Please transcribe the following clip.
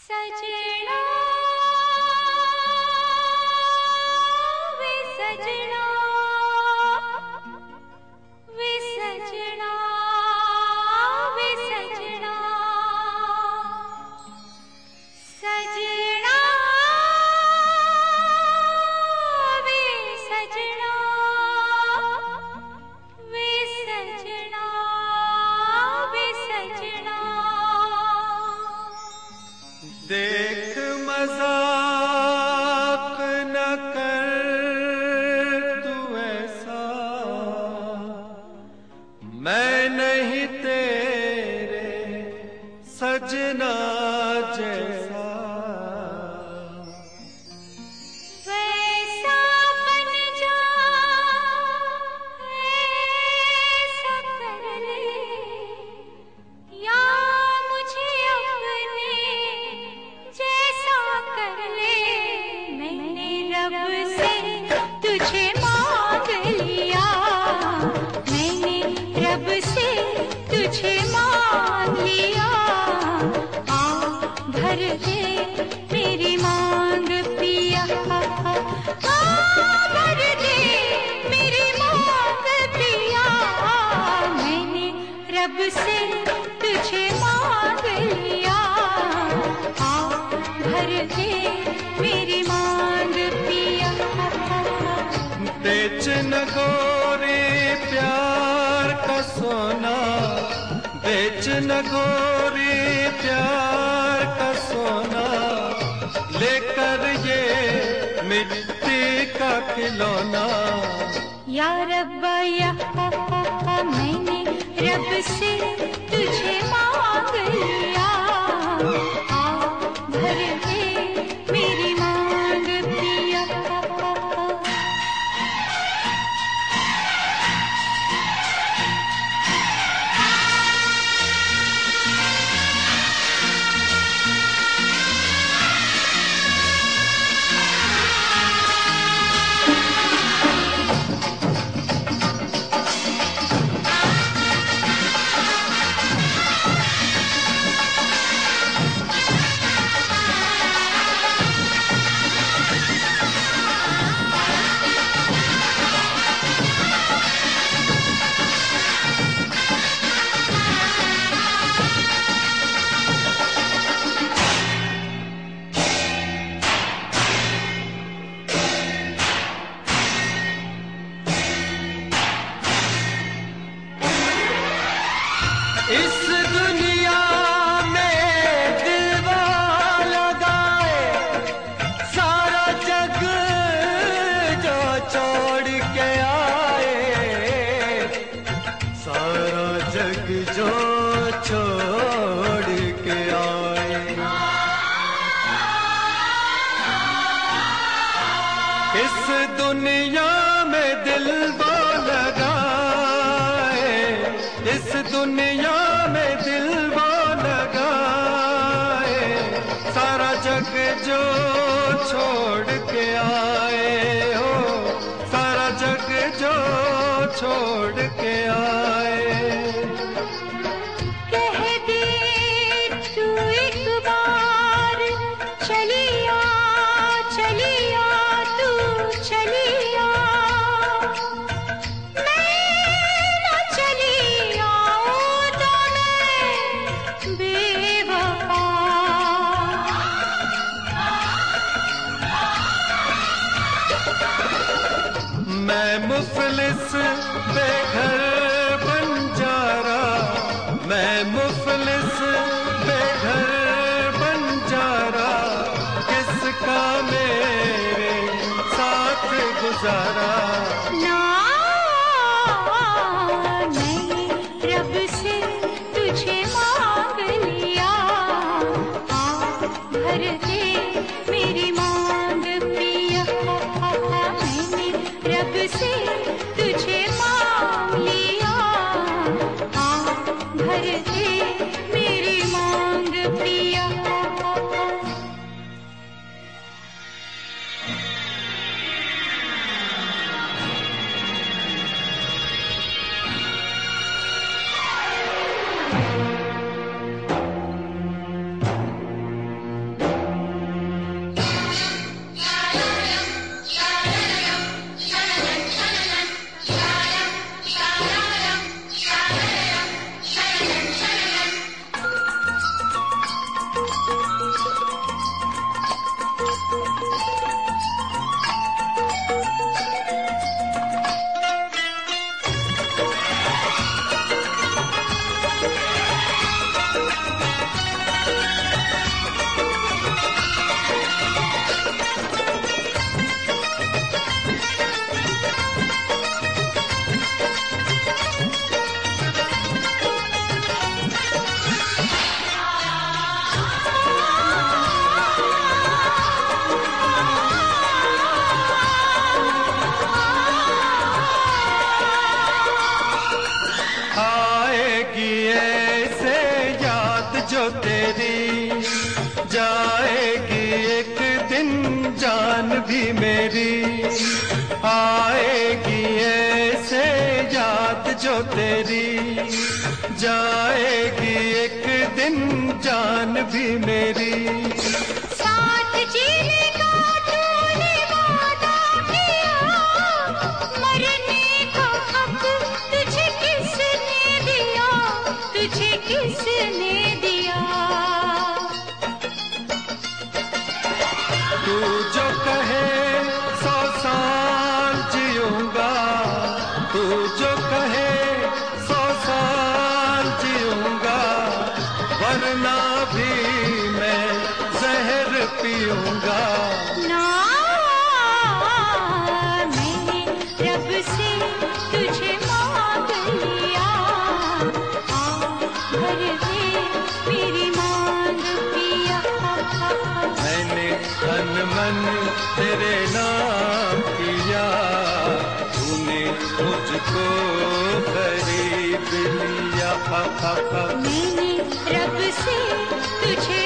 सजना वे सजना वे सजना वे सजना सजना वे सजना वे सजना वे सजना देख मजाक न कर तू ऐसा, मैं नहीं तेरे सजना जैसा। वैसा बन जा ऐसा कर ले, या मुझे अपने जैसा कर ले। मैंने रब से तुझे मांग लिया, मैंने रब से तुझे मांग लिया। आ भर दे मेरी मांग पिया, आ भर दे मेरी मांग पिया। मैंने रब से तुझे मांग लिया, आ भर दे मेरी मांग पिया। बेच न गोरे प्यार का सोना, बेच न गोरे प्यार का सोना, लेकर ये मिट्टी का खिलौना। या रब्बा या मैंने रब से तुझे मांग लिया, आ भर दे मेरी मांग पिया। इस दुनिया में दिलवा लगाए, सारा जग जो छोड़ के आए, सारा जग जो छोड़ के आए। इस दुनिया में दिलवा लगाए, इस दुनिया में दिलवा लगाए, सारा जग जो छोड़ के आए हो, सारा जग जो छोड़ के आए। कह दे तू एक बार चलिया चलिया तू चलिया, मैं ना चली आऊं तो मैं बेवफा। मैं मुफलिस बेघर बंजारा, मैं मुफलिस बेघर बंजारा, किसका मेरे साथ गुजारा। ना मैंने रब से तुझे मांग लिया, आ भर दे मेरी मांग पिया। मैंने रब से तुझे मांग लिया, आ भर दे मेरी मांग पिया। भी मेरी आएगी ऐसे याद जो तेरी, जाएगी एक दिन जान भी मेरी। साथ जीने का तूने वादा किया, मरने का हक तुझे किसने दिया, तुझे किसने दिया। तू जो कहे 100 साल जीऊंगा, तू जो कहे 100 साल जीऊंगा, वरना भी मैं जहर पीऊंगा। ना मैंने रब से तुझे मांग लिया, आ भर दे मेरी मांग पिया। मैंने तन मन तेरे नाम किया, तूने मुझको खरीद लिया। मैंने रब से तुझे